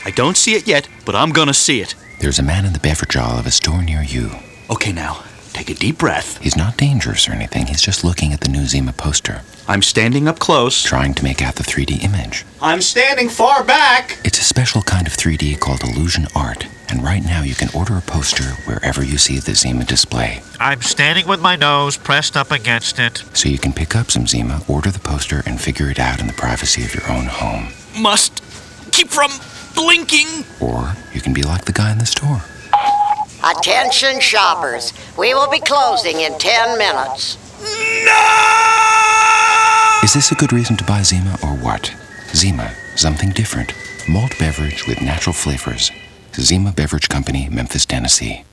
I don't see it yet, but I'm gonna see it. There's a man in the beverage aisle of a store near you. Okay, now, take a deep breath. He's not dangerous or anything. He's just looking at the new Zima poster, I'm standing up close. trying to make out the 3D image. I'm standing far back. It's a special kind of 3D called illusion art, and right now you can order a poster wherever you see the Zima display. I'm standing with my nose pressed up against it. So you can pick up some Zima, order the poster, and figure it out in the privacy of your own home. Must keep from blinking. Or you can be like the guy in the store. Attention shoppers, we will be closing in 10 minutes. Is this a good reason to buy Zima or what? Zima, something different. Malt beverage with natural flavors. Zima Beverage Company, Memphis, Tennessee.